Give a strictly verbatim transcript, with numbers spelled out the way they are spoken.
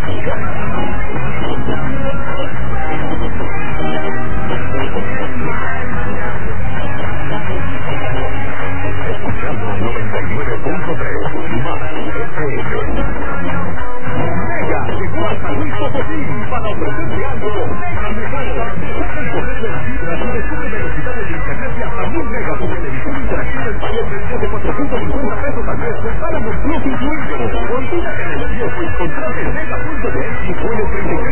Olvídate de los viejos y contrate Mega punto de y puede treinta y